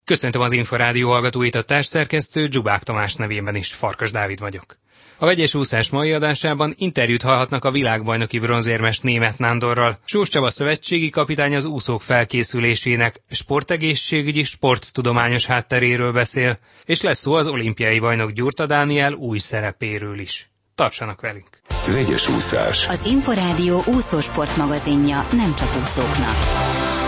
Köszöntöm az Inforádió hallgatóit, a társszerkesztő Dzsubák Tamás nevében is, Farkas Dávid vagyok. A vegyes úszás mai adásában interjút hallhatnak a világbajnoki bronzérmes Németh Nándorral. Sós Csaba szövetségi kapitány az úszók felkészülésének sportegészségügyi, sporttudományos hátteréről beszél, és lesz szó az olimpiai bajnok Gyurta Dániel új szerepéről is. Tartsanak velünk! Vegyes úszás. Az Inforádió úszósport magazinja nem csak úszóknak.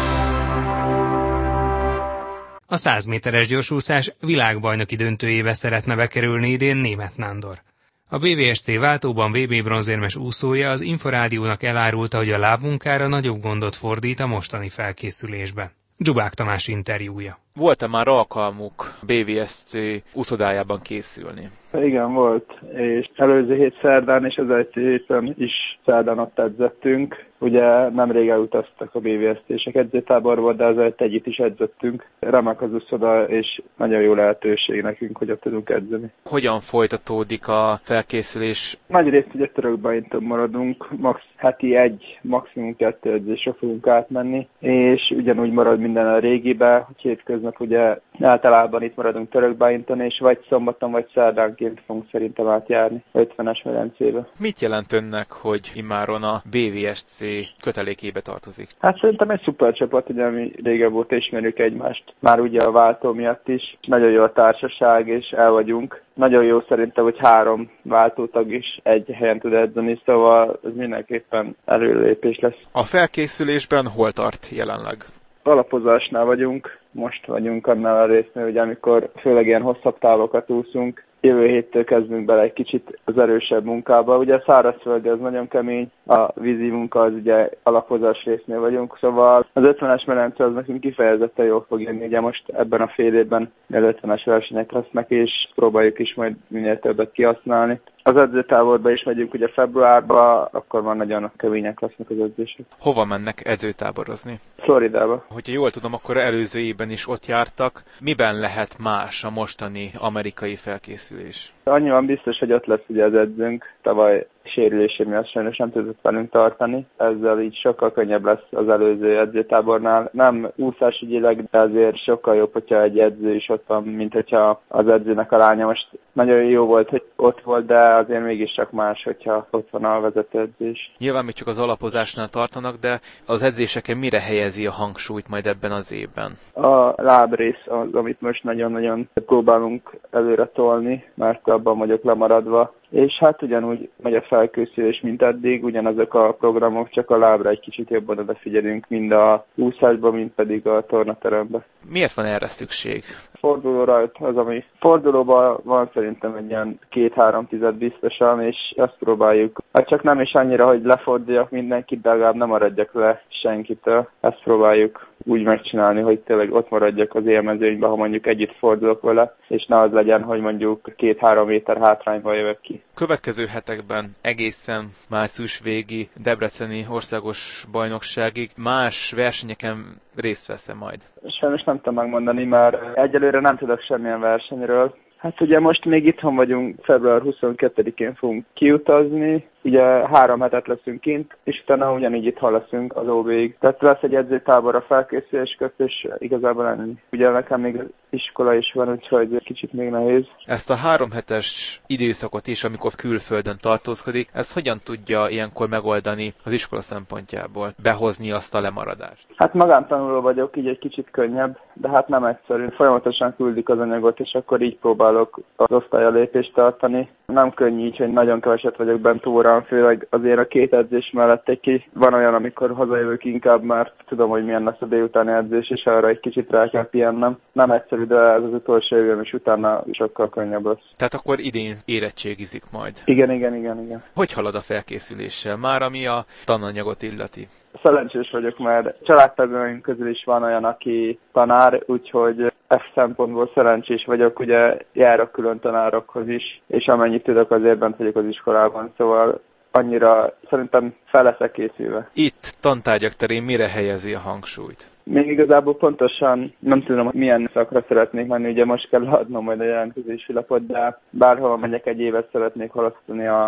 A 100 méteres gyorsúszás világbajnoki döntőjébe szeretne bekerülni idén Németh Nándor. A BVSC váltóban VB bronzérmes úszója az Inforádiónak elárulta, hogy a lábmunkára nagyobb gondot fordít a mostani felkészülésbe. Dzsubák Tamás interjúja. Volt-e már alkalmuk BVSC úszodájában készülni? Igen, volt, és előző hét szerdán és az előző héten is szerdán ott edzettünk. Ugye nemrég elutaztak a BVSC-sek edzőtáborba, de azért együtt is edzettünk. Remek az úszoda, és nagyon jó lehetőség nekünk, hogy ott tudunk edzeni. Hogyan folytatódik a felkészülés? Nagy részt ugye Törökbálinton maradunk, max. Heti 1, maximum 2 edzésre fogunk átmenni, és ugyanúgy marad minden a régibe, hogy hétköznap ugye általában itt maradunk Törökbálinton, és vagy szombaton, vagy szerdánként fogunk szerintem átjárni 50-es medencébe. Mit jelent önnek, hogy immáron a BVSC kötelékébe tartozik? Hát szerintem egy szuper csapat, ugye mi régebb óta ismerjük egymást, már ugye a váltó miatt is. Nagyon jó a társaság, és el vagyunk. Nagyon jó szerintem, hogy 3 váltótag is egy helyen tud edzeni, szóval ez mindenképpen előlépés lesz. A felkészülésben hol tart jelenleg? Alapozásnál vagyunk, most vagyunk annál a résznél, hogy amikor főleg ilyen hosszabb távokat úszunk, jövő héttől kezdünk bele egy kicsit az erősebb munkába. Ugye a szárazföld az nagyon kemény, a vízi munka az ugye alapozás résznél vagyunk, szóval az 50-es medence az nekünk kifejezetten jól fog jönni, ugye most ebben a fél évben 50-es versenyek lesznek, és próbáljuk is majd minél többet kihasználni. Az edzőtáborba is megyünk ugye februárba, akkor már nagyon kemények lesznek az edzések. Hova mennek edzőtáborozni? Floridába. Hogyha jól tudom, akkor előző évben is ott jártak. Miben lehet más a mostani amerikai felkészülés? Annyiban biztos, hogy ott lesz ugye az edzőnk. Tavaly sérülése miatt sajnos nem tudott velünk tartani. Ezzel így sokkal könnyebb lesz az előző edzőtábornál. Nem úszásügyileg, de azért sokkal jobb, hogyha egy edző is ott van, mint hogyha az edzőnek a lánya. Most nagyon jó volt, hogy ott volt, de azért mégiscsak más, hogyha ott van a vezetőedzés. Nyilván még csak az alapozásnál tartanak, de az edzéseken mire helyezi a hangsúlyt majd ebben az évben? A lábrész az, amit most nagyon-nagyon próbálunk előre tolni, mert abban vagyok lemaradva. És hát ugyanúgy megy a felkészülés, mint eddig, ugyanazok a programok, csak a lábra egy kicsit jobban odafigyelünk, mind a úszásban, mind pedig a tornateremben. Miért van erre szükség? Forduló rajt az, ami fordulóban van szerintem egy ilyen 2-3 tized biztosan, és azt próbáljuk. Hát csak nem is annyira, hogy leforduljak mindenkit, de legalább nem maradjak le senkitől. Ezt próbáljuk úgy megcsinálni, hogy tényleg ott maradjak az élmezőnyben, ha mondjuk együtt fordulok vele, és ne az legyen, hogy mondjuk 2-3 méter hátrányban jövök ki. Következő hetekben egészen március végi debreceni országos bajnokságig más versenyeken részt veszem majd? Sajnos nem tudom megmondani, mert egyelőre nem tudok semmilyen versenyről. Hát ugye most még itthon vagyunk, február 22-én fogunk kiutazni, ugye 3 hetet leszünk kint, és utána ugyanígy itthon leszünk az OB-ig. Tehát lesz egy edzőtábor a felkészülés közt, és igazából ennyi. Ugye nekem még iskola is van, úgyhogy kicsit még nehéz. Ezt a 3 hetes időszakot is, amikor külföldön tartózkodik, ez hogyan tudja ilyenkor megoldani az iskola szempontjából, behozni azt a lemaradást? Hát magántanuló vagyok, így egy kicsit könnyebb, de hát nem egyszerű. Folyamatosan küldik az anyagot, és akkor így próbálok az osztályalépést tartani. Nem könnyű így, hogy nagyon keveset vagyok bent órán, főleg azért a 2 edzés mellett van olyan, amikor hazajövök inkább, mert tudom, hogy milyen lesz a délutáni edzés, és arra egy kicsit rá kell pihennem. Nem egyszerű, de ez az utolsó évem, és utána sokkal könnyebb lesz. Tehát akkor idén érettségizik majd? Igen. Hogy halad a felkészüléssel, már ami a tananyagot illeti? Szerencsés vagyok, mert családtagjaim közül is van olyan, aki tanár, úgyhogy szempontból szerencsés vagyok, ugye járok külön tanárokhoz is, és amennyit tudok azért bent vagyok az iskolában, szóval annyira szerintem fel leszek készülve. Itt tantárgyak terén mire helyezi a hangsúlyt? Még igazából pontosan nem tudom, hogy milyen szakra szeretnék menni, ugye most kell adnom majd a jelentkezési lapot, de bárhol megyek egy évet szeretnék halasztani a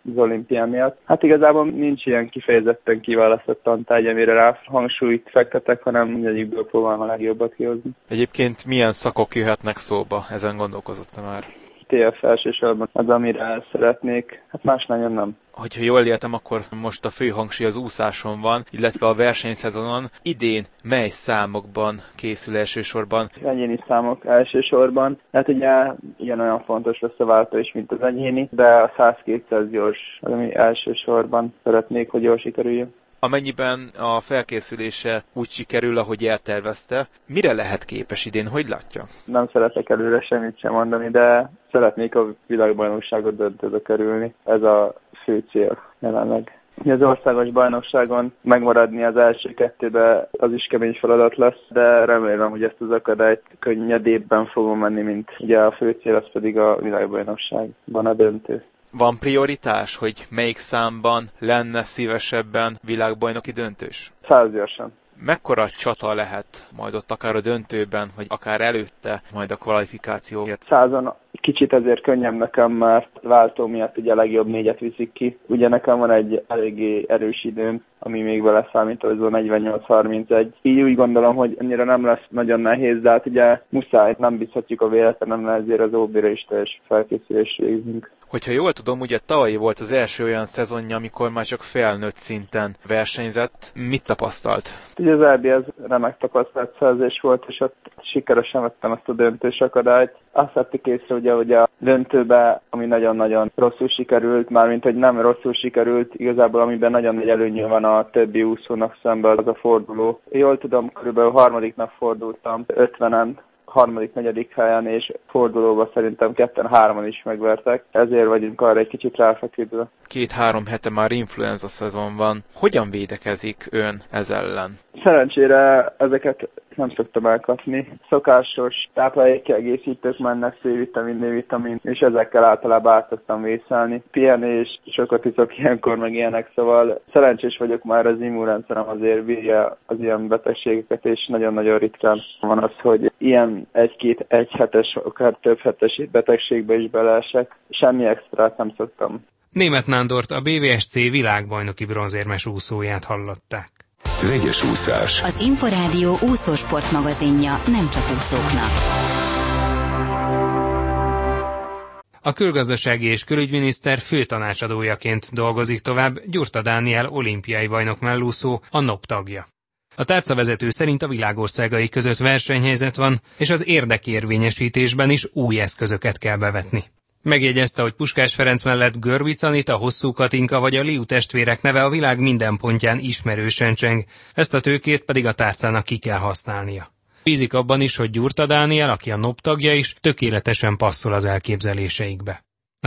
az olimpián miatt. Hát igazából nincs ilyen kifejezetten kiválasztott tantárgy, amire rá hangsúlyt fektetek, hanem mindegyikből próbálom a legjobbat kihozni. Egyébként milyen szakok jöhetnek szóba? Ezen gondolkozott már? TF elsősorban az, amire szeretnék, hát más nagyon nem. Hogyha jól értem, akkor most a fő hangsúly az úszáson van, illetve a versenyszezonon. Idén mely számokban készül elsősorban? Egyéni számok elsősorban. Hát ugye olyan fontos lesz a váltó is, mint az egyéni, de a 100-200 gyors az, ami elsősorban szeretnék, hogy jól sikerüljön. Amennyiben a felkészülése úgy sikerül, ahogy eltervezte, mire lehet képes idén, hogy látja? Nem szeretek előre semmit sem mondani, de szeretnék a világbajnokságot döntőbe kerülni. Ez a fő cél jelenleg. Az országos bajnokságon megmaradni az első kettőbe az is kemény feladat lesz, de remélem, hogy ezt az akadályt könnyedébben fogom menni, mint ugye a fő cél, az pedig a világbajnokságban a döntő. Van prioritás, hogy melyik számban lenne szívesebben világbajnoki döntős? 100 gyorsan. Mekkora csata lehet majd ott akár a döntőben, vagy akár előtte, majd a kvalifikációért? 100-on kicsit ezért könnyebb nekem, mert váltó miatt ugye a legjobb 4-et viszik ki. Ugye nekem van egy eléggé erős időm, ami még vele számít, az a 48-31. Így úgy gondolom, hogy annyira nem lesz nagyon nehéz, de hát ugye muszáj, nem bízhatjuk a véletlenemre, ezért az OB-re is teljes felkészülést végzünk. Hogyha jól tudom, ugye tavalyi volt az első olyan szezonja, amikor már csak felnőtt szinten versenyzett. Mit tapasztalt? Ugye az EB az remek tapasztalatszerzés volt, és ott sikeresen vettem azt a döntős akadályt. Azt vettük észre, ugye, hogy a döntőbe, ami nagyon-nagyon rosszul sikerült, mármint hogy nem rosszul sikerült, igazából amiben nagyon nagy előnyű van a többi úszónak szemben, az a forduló. Jól tudom, körülbelül harmadik nap fordultam 50-en, harmadik-negyedik helyen, és fordulóban szerintem 2-3-an is megvertek. Ezért vagyunk arra egy kicsit ráfeküdve. 2-3 hete már influenza szezon van. Hogyan védekezik ön ez ellen? Szerencsére ezeket nem szoktam elkapni. Szokásos táplálékkiegészítők mennek, C-vitamin, D-vitamin, és ezekkel általában át szoktam vészelni. Pihenés, sokat iszok ilyenkor, meg ilyenek, szóval szerencsés vagyok, már az immunrendszerem azért bírja az ilyen betegségeket, és nagyon-nagyon ritkán van az, hogy ilyen egy hetes, akár több hetes betegségbe is beleesek. Semmi extrát nem szoktam. Németh Nándort, a BVSC világbajnoki bronzérmes úszóját hallották. Vegyes úszás. Az Inforádió úszósport magazinja nem csak úszóknak. A külgazdasági és külügyminiszter főtanácsadójaként dolgozik tovább Gyurta Dániel olimpiai bajnok mellúszó, a NOP tagja. A tárcavezető szerint a világországai között versenyhelyzet van, és az érdekérvényesítésben is új eszközöket kell bevetni. Megjegyezte, hogy Puskás Ferenc mellett Görvic Anita, Hosszú Katinka vagy a Liu testvérek neve a világ minden pontján ismerősen cseng, ezt a tőkét pedig a tárcának ki kell használnia. Bízik abban is, hogy Gyurta Dániel, aki a NOP tagja is, tökéletesen passzol az elképzeléseikbe. Az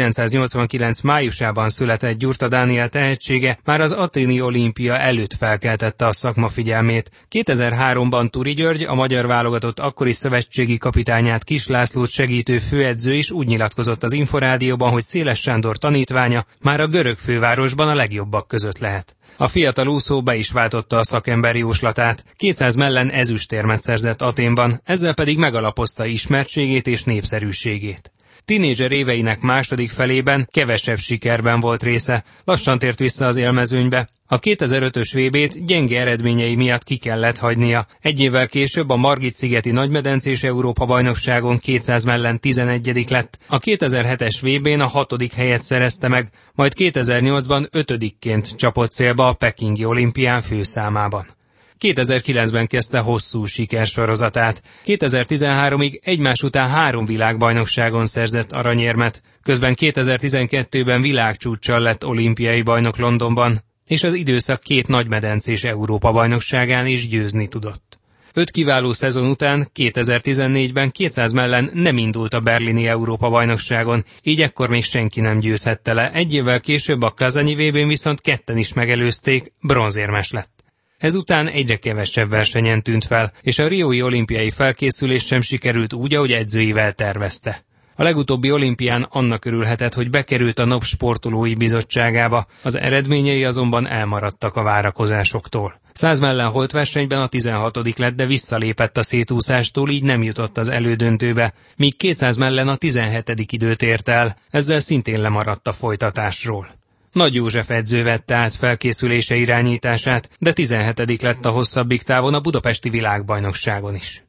1989 májusában született Gyurta Dániel tehetsége már az athéni olimpia előtt felkeltette a szakma figyelmét. 2003-ban Turi György, a magyar válogatott akkori szövetségi kapitányát, Kis Lászlót segítő főedző is úgy nyilatkozott az Inforádióban, hogy Széles Sándor tanítványa már a görög fővárosban a legjobbak között lehet. A fiatal úszó be is váltotta a szakember jóslatát. 200 mellen ezüstérmet szerzett Athénban, ezzel pedig megalapozta ismertségét és népszerűségét. Tínédzser éveinek második felében kevesebb sikerben volt része, lassan tért vissza az élmezőnybe. A 2005-ös VB-t gyenge eredményei miatt ki kellett hagynia. Egy évvel később a Margit-szigeti nagymedencés Európa-bajnokságon 200 mellen 11. lett. A 2007-es VB-n a 6. helyet szerezte meg, majd 2008-ban 5-ként csapott célba a pekingi olimpián főszámában. 2009-ben kezdte hosszú sikersorozatát. 2013-ig egymás után 3 világbajnokságon szerzett aranyérmet, közben 2012-ben világcsúccsal lett olimpiai bajnok Londonban, és az időszak 2 nagymedencés Európa-bajnokságán is győzni tudott. 5 kiváló szezon után 2014-ben 200 mellen nem indult a berlini Európa-bajnokságon, így ekkor még senki nem győzhette le. Egy évvel később a kazanyi VB-n viszont ketten is megelőzték, bronzérmes lett. Ezután egyre kevesebb versenyen tűnt fel, és a riói olimpiai felkészülés sem sikerült úgy, ahogy edzőivel tervezte. A legutóbbi olimpián annak örülhetett, hogy bekerült a NOB sportolói bizottságába, az eredményei azonban elmaradtak a várakozásoktól. 100 mellen holtversenyben a 16. lett, de visszalépett a szétúszástól, így nem jutott az elődöntőbe, míg 200 mellen a 17. időt ért el, ezzel szintén lemaradt a folytatásról. Nagy József edző vette át felkészülése irányítását, de 17. lett a hosszabbik távon a budapesti világbajnokságon is.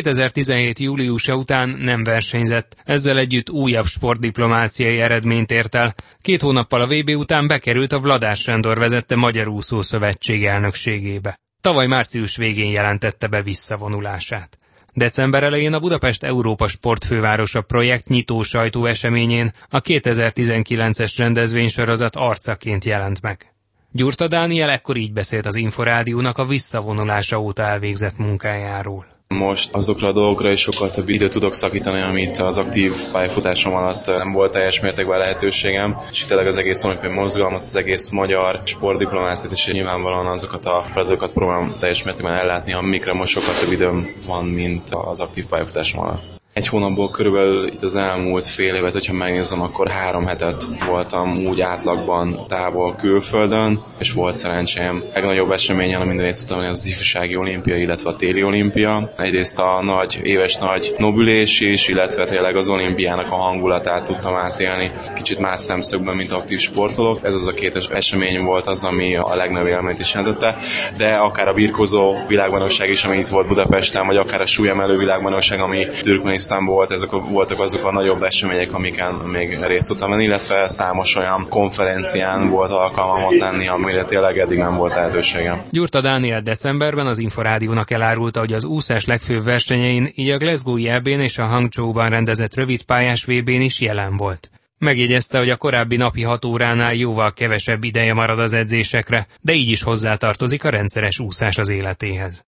2017. júliusa után nem versenyzett, ezzel együtt újabb sportdiplomáciai eredményt ért el. 2 hónappal a VB után bekerült a Vladár Sándor vezette Magyar Úszó Szövetség elnökségébe. Tavaly március végén jelentette be visszavonulását. December elején a Budapest Európa Sportfővárosa projekt nyitó sajtóeseményén a 2019-es rendezvénysorozat arcaként jelent meg. Gyurta Dániel ekkor így beszélt az Inforádiónak a visszavonulása óta elvégzett munkájáról. Most azokra a dolgokra is sokkal több időt tudok szakítani, amit az aktív pályafutásom alatt nem volt teljes mértékben lehetőségem, és tényleg az egész olimpiai mozgalmat, az egész magyar sportdiplomáciát, és nyilvánvalóan azokat a feladatokat próbálom teljes mértékben ellátni, amikre most sokkal több időm van, mint az aktív pályafutásom alatt. 1 hónapból körülbelül itt az elmúlt fél évet, hogyha megnézem, akkor 3 hetet voltam úgy átlagban távol külföldön, és volt szerencsém legnagyobb eseményen, minden részt tudtam, az ifjúsági olimpia, illetve a téli olimpia. Egyrészt a éves nagy nobülés is, illetve tényleg az olimpiának a hangulatát tudtam átélni kicsit más szemszögben, mint aktív sportolók. Ez az a 2 esemény volt az, ami a legnagyobb élményt is jelentette, de akár a birkózó világbajnokság is, ami itt volt Budapesten, vagy akár a súlyemelő világbajnokság, ami Türkmenisztánban volt, ezek voltak azok a nagyobb események, amiken még részt tudtam venni, illetve számos olyan konferencián volt alkalmam ott lenni, amire tényleg eddig nem volt lehetőségem. Gyurta Dániel decemberben az Inforádiónak elárulta, hogy az úszás legfőbb versenyein, így a Glasgow-i EB-n és a Hangzhou-ban rendezett rövidpályás VB-n is jelen volt. Megjegyezte, hogy a korábbi napi 6 óránál jóval kevesebb ideje marad az edzésekre, de így is hozzátartozik a rendszeres úszás az életéhez.